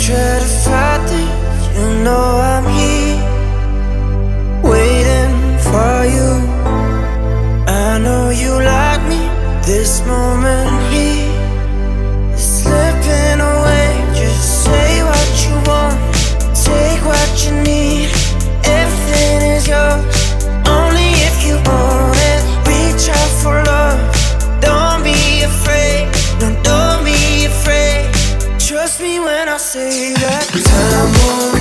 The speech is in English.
try to fight this, you know I'm here, waiting for you. I know you like me, this moment here is slipping away. Just say what you want, take what you need. Everything is yours, only if you want it. Reach out for love, don't be afraid. No, don't be afraid. Trust me when I say that time won't